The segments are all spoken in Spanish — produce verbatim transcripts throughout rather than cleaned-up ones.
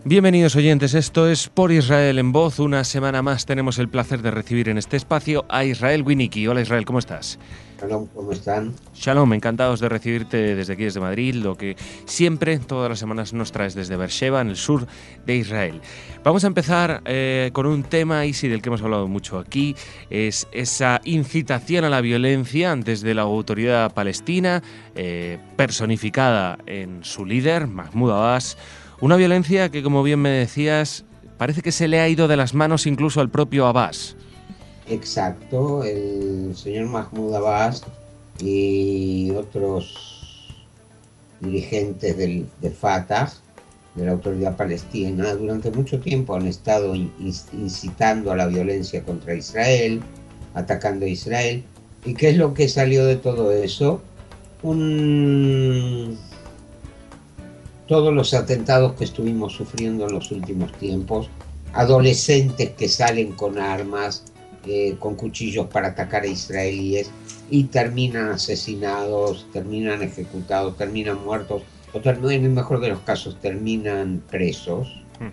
Bienvenidos oyentes, esto es Por Israel en Voz. Una semana más tenemos el placer de recibir en este espacio a Israel Winnicki. Hola Israel, ¿cómo estás? Shalom, ¿cómo están? Shalom, encantados de recibirte desde aquí, desde Madrid, lo que siempre, todas las semanas nos traes desde Beersheba, en el sur de Israel. Vamos a empezar eh, con un tema, Isi, del que hemos hablado mucho aquí, es esa incitación a la violencia desde la autoridad palestina, eh, personificada en su líder, Mahmoud Abbas. Una violencia que, como bien me decías, parece que se le ha ido de las manos incluso al propio Abbas. Exacto, el señor Mahmoud Abbas y otros dirigentes del, de Fatah, de la autoridad palestina, durante mucho tiempo han estado incitando a la violencia contra Israel, atacando a Israel. ¿Y qué es lo que salió de todo eso? Un... Todos los atentados que estuvimos sufriendo en los últimos tiempos, adolescentes que salen con armas, eh, con cuchillos para atacar a israelíes y terminan asesinados, terminan ejecutados, terminan muertos, o en el mejor de los casos terminan presos.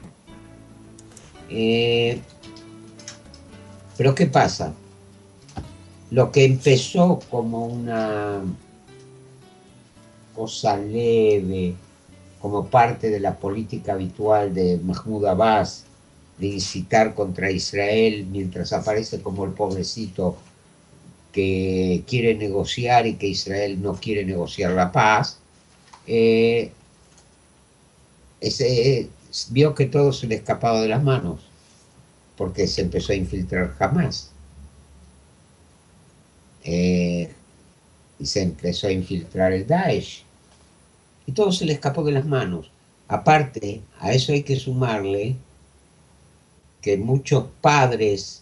Eh, pero ¿qué pasa? Lo que empezó como una cosa leve, como parte de la política habitual de Mahmoud Abbas, de incitar contra Israel, mientras aparece como el pobrecito que quiere negociar y que Israel no quiere negociar la paz, eh, ese, vio que todo se le escapaba de las manos, porque se empezó a infiltrar Hamas. Eh, y se empezó a infiltrar el Daesh. Y todo se le escapó de las manos. Aparte, a eso hay que sumarle que muchos padres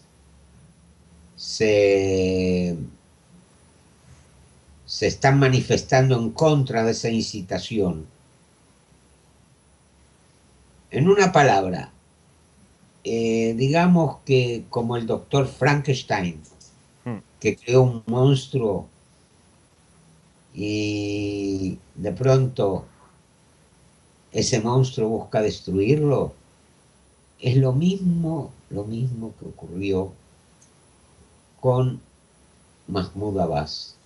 se, se están manifestando en contra de esa incitación. En una palabra, eh, digamos que como el doctor Frankenstein, que creó un monstruo y de pronto ese monstruo busca destruirlo, es lo mismo, lo mismo que ocurrió con Mahmoud Abbas.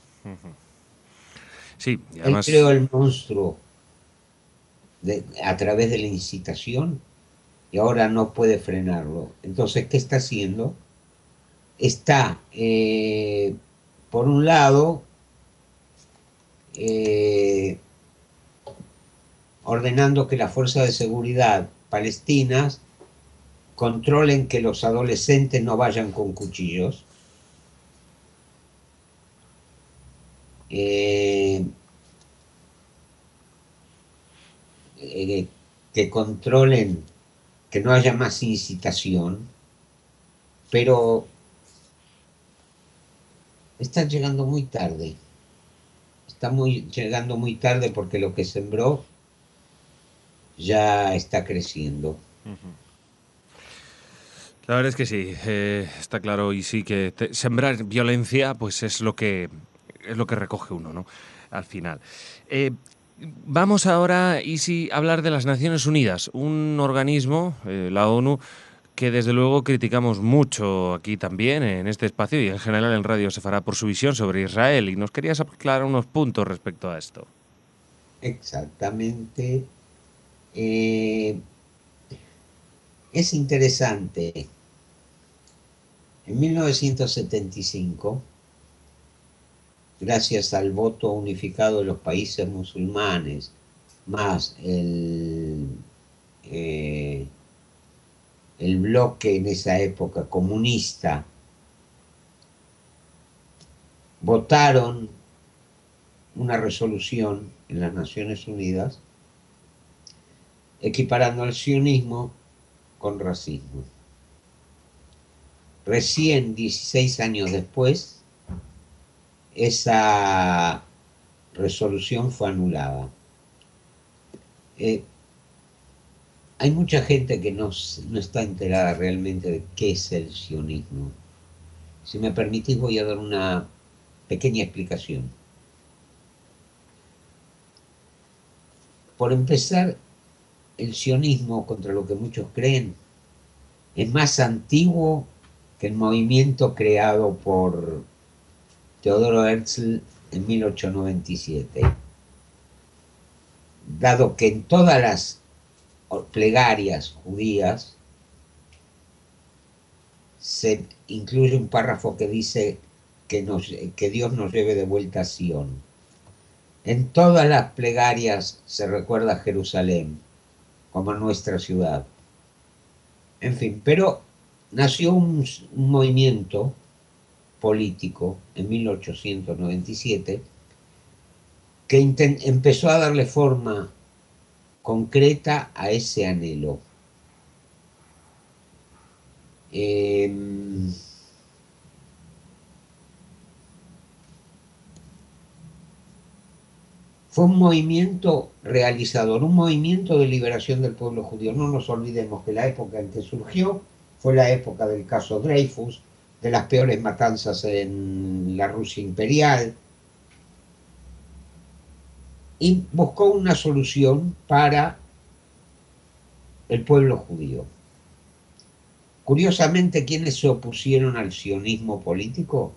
Sí, y además... Él creó el monstruo de, a través de la incitación y ahora no puede frenarlo. Entonces, ¿qué está haciendo? Está, eh, por un lado, eh, ordenando que las fuerzas de seguridad palestinas controlen que los adolescentes no vayan con cuchillos. Eh, eh, que controlen que no haya más incitación, pero está llegando muy tarde. Está muy, llegando muy tarde porque lo que sembró ya está creciendo. Uh-huh. La verdad es que sí, eh, está claro, y sí que te, sembrar violencia pues es lo que es lo que recoge uno, ¿no? Al final. Eh, vamos ahora, Isi, a hablar de las Naciones Unidas, un organismo, eh, la ONU, que desde luego criticamos mucho aquí también, en este espacio y en general en Radio Sefará, por su visión sobre Israel, y nos querías aclarar unos puntos respecto a esto. Exactamente. Eh, es interesante. En mil novecientos setenta y cinco, gracias al voto unificado de los países musulmanes, más el, eh, el bloque en esa época comunista, votaron una resolución en las Naciones Unidas equiparando al sionismo con racismo. Recién dieciséis años después, esa resolución fue anulada. Eh, hay mucha gente que no, no está enterada realmente de qué es el sionismo. Si me permitís, voy a dar una pequeña explicación. Por empezar, el sionismo, contra lo que muchos creen, es más antiguo que el movimiento creado por Teodoro Herzl en mil ochocientos noventa y siete, dado que en todas las plegarias judías se incluye un párrafo que dice que, nos, que Dios nos lleve de vuelta a Sion. En todas las plegarias se recuerda a Jerusalén como nuestra ciudad. En fin, pero nació un, un movimiento político en mil ochocientos noventa y siete que empezó a darle forma concreta a ese anhelo. Eh, fue un movimiento realizador, un movimiento de liberación del pueblo judío. No nos olvidemos que la época en que surgió fue la época del caso Dreyfus, de las peores matanzas en la Rusia imperial, y buscó una solución para el pueblo judío. Curiosamente, ¿quiénes se opusieron al sionismo político?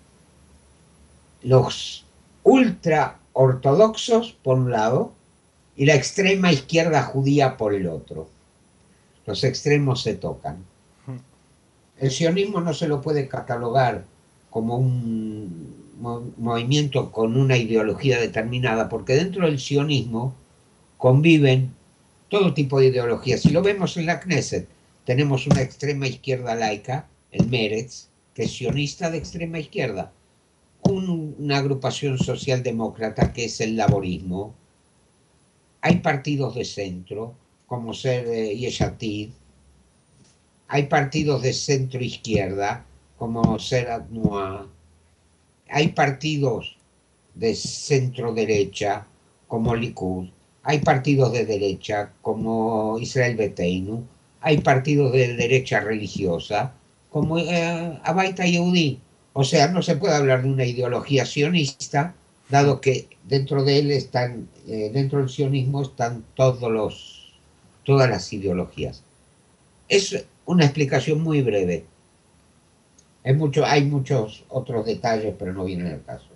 Los ultra ortodoxos por un lado y la extrema izquierda judía por el otro. Los extremos se tocan. El sionismo no se lo puede catalogar como un movimiento con una ideología determinada, porque dentro del sionismo conviven todo tipo de ideologías. Si lo vemos en la Knesset, tenemos una extrema izquierda laica, el Meretz, que es sionista de extrema izquierda, un, una agrupación socialdemócrata que es el laborismo. Hay partidos de centro, como ser eh, Yesh Atid. Hay partidos de centro izquierda, como ser Atnua. Hay partidos de centro derecha, como Likud. Hay partidos de derecha, como Israel Beteinu. Hay partidos de derecha religiosa, como eh, Abaita Yehudi. O sea, no se puede hablar de una ideología sionista, dado que dentro de él están, eh, dentro del sionismo están todos los, todas las ideologías. Es una explicación muy breve. Es mucho, hay muchos otros detalles, pero no vienen al caso.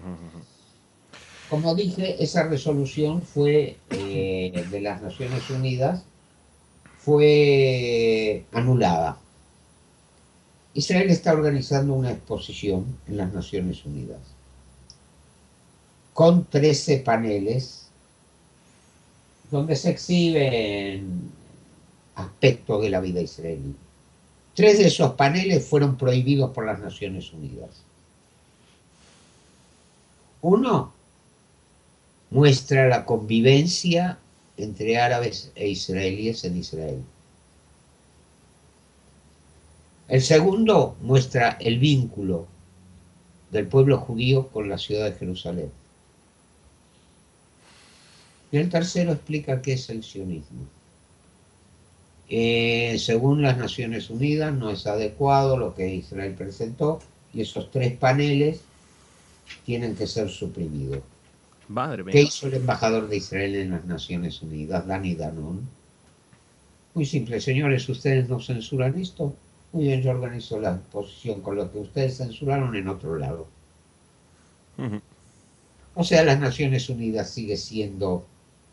Como dije, esa resolución fue eh, de las Naciones Unidas, fue anulada. Israel está organizando una exposición en las Naciones Unidas con trece paneles donde se exhiben aspectos de la vida israelí. Tres de esos paneles fueron prohibidos por las Naciones Unidas. Uno muestra la convivencia entre árabes e israelíes en Israel. El segundo muestra el vínculo del pueblo judío con la ciudad de Jerusalén. Y el tercero explica qué es el sionismo. Eh, según las Naciones Unidas, no es adecuado lo que Israel presentó y esos tres paneles tienen que ser suprimidos. Madre mía. ¿Qué hizo el embajador de Israel en las Naciones Unidas, Dani Danon? Muy simple, señores, ¿ustedes no censuran esto? Muy bien, yo organizo la exposición con lo que ustedes censuraron en otro lado. Uh-huh. O sea, las Naciones Unidas sigue siendo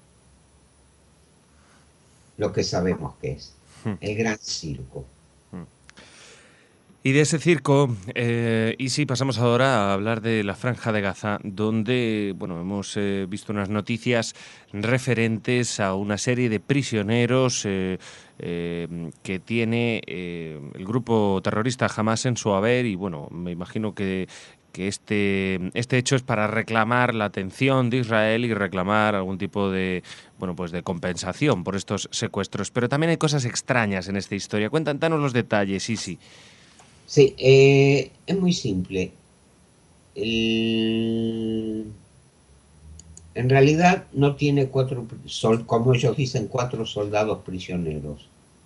lo que sabemos que es, uh-huh. el gran circo. Uh-huh. Y de ese circo, eh, y sí, pasamos ahora a hablar de la Franja de Gaza, donde, bueno, hemos eh, visto unas noticias referentes a una serie de prisioneros eh, eh, que tiene eh, el grupo terrorista Hamas en su haber, y bueno, me imagino que, que este, este hecho es para reclamar la atención de Israel y reclamar algún tipo de, bueno, pues de compensación por estos secuestros. Pero también hay cosas extrañas en esta historia. Cuéntanos los detalles, sí, sí. Sí, eh, es muy simple. El... En realidad no tiene cuatro, sol, como ellos dicen, cuatro soldados prisioneros.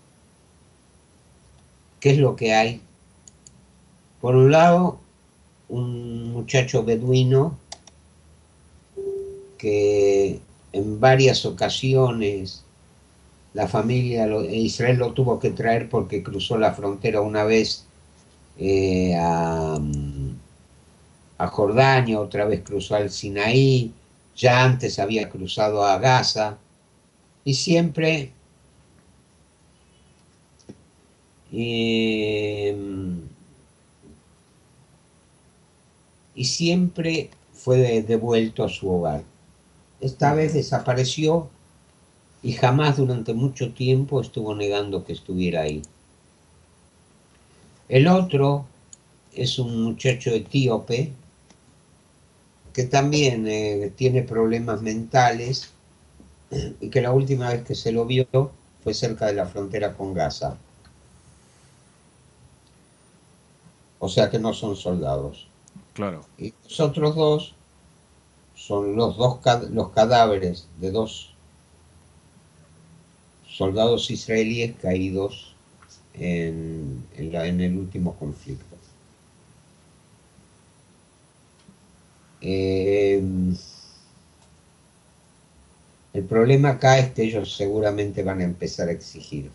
¿Qué es lo que hay? Por un lado, un muchacho beduino que en varias ocasiones la familia, lo, Israel lo tuvo que traer porque cruzó la frontera una vez eh, a, a Jordania, otra vez cruzó al Sinaí, ya antes había cruzado a Gaza, y siempre eh, y siempre fue de, devuelto a su hogar. Esta vez desapareció y jamás durante mucho tiempo estuvo negando que estuviera ahí. El otro es un muchacho etíope que también eh, tiene problemas mentales y que la última vez que se lo vio fue cerca de la frontera con Gaza. O sea que no son soldados. Claro. Y los otros dos son los dos los cadáveres de dos soldados israelíes caídos en, en, la, en el último conflicto. Eh, el problema acá es que ellos seguramente van a empezar a exigir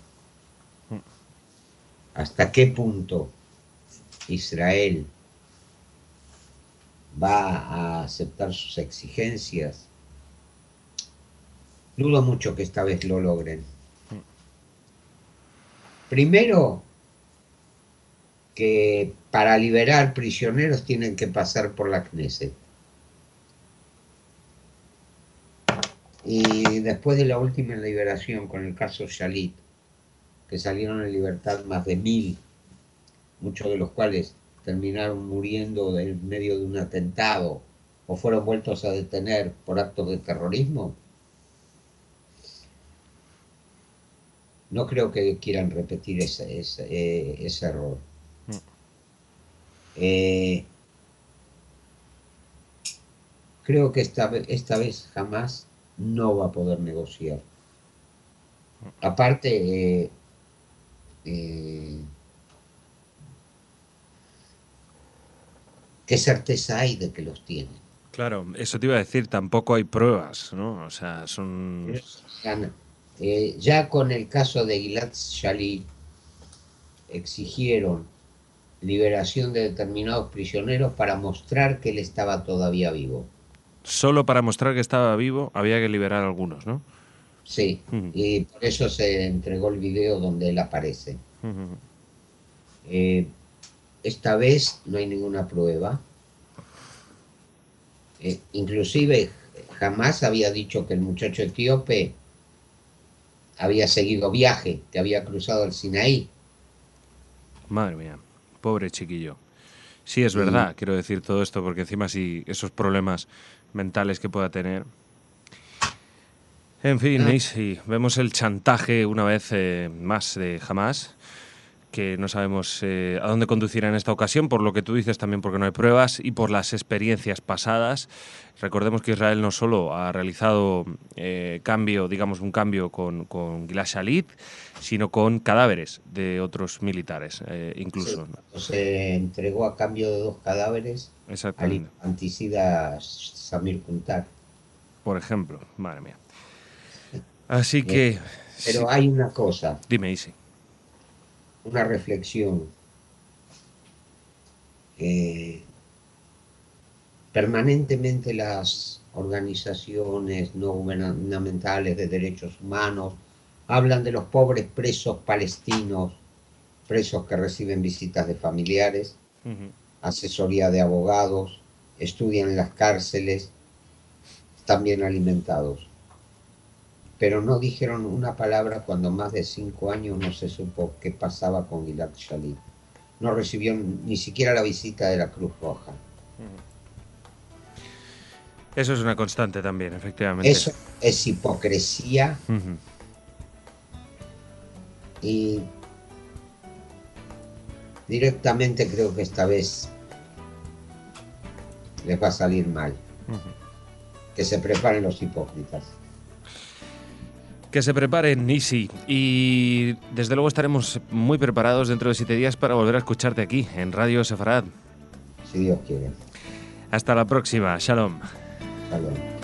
hasta qué punto Israel va a aceptar sus exigencias. Dudo mucho que esta vez lo logren. Primero, que para liberar prisioneros tienen que pasar por la Knesset. Y después de la última liberación con el caso Shalit, que salieron en libertad más de mil, muchos de los cuales terminaron muriendo en medio de un atentado o fueron vueltos a detener por actos de terrorismo, no creo que quieran repetir ese, ese, eh, ese error. Mm. Eh, creo que esta, esta vez jamás no va a poder negociar. Aparte, eh, eh, ¿qué certeza hay de que los tienen? Claro, eso te iba a decir, tampoco hay pruebas, ¿no? O sea, son... Eh, ya con el caso de Gilad Shalit exigieron liberación de determinados prisioneros para mostrar que él estaba todavía vivo. Solo para mostrar que estaba vivo había que liberar a algunos, ¿no? Sí, uh-huh. Y por eso se entregó el video donde él aparece. Uh-huh. Eh, esta vez no hay ninguna prueba. Eh, inclusive jamás había dicho que el muchacho etíope había seguido viaje, que había cruzado el Sinaí. Madre mía, pobre chiquillo. Sí, es verdad, y... quiero decir todo esto, porque encima sí, esos problemas mentales que pueda tener. En fin, ah. sí, vemos el chantaje una vez eh, más de Hamás, que no sabemos eh, a dónde conducirá en esta ocasión, por lo que tú dices también porque no hay pruebas y por las experiencias pasadas. Recordemos que Israel no solo ha realizado eh, cambio, digamos un cambio con, con Gilad Shalit, sino con cadáveres de otros militares, eh, incluso. Sí, se entregó a cambio de dos cadáveres al infanticida Samir Kuntar. Por ejemplo, madre mía. Así que... Pero sí. Hay una cosa. Dime, Isi. Una reflexión. Eh, permanentemente las organizaciones no gubernamentales de derechos humanos hablan de los pobres presos palestinos, presos que reciben visitas de familiares, uh-huh. asesoría de abogados, estudian en las cárceles, están bien alimentados. Pero no dijeron una palabra cuando más de cinco años no se supo qué pasaba con Gilad Shalit. No recibió ni siquiera la visita de la Cruz Roja. Eso es una constante también, efectivamente. Eso es hipocresía. Uh-huh. Y directamente creo que esta vez les va a salir mal. Uh-huh. Que se preparen los hipócritas. Que se preparen, Isi. Y desde luego estaremos muy preparados dentro de siete días para volver a escucharte aquí, en Radio Sefarad. Si Dios quiere. Hasta la próxima. Shalom. Shalom.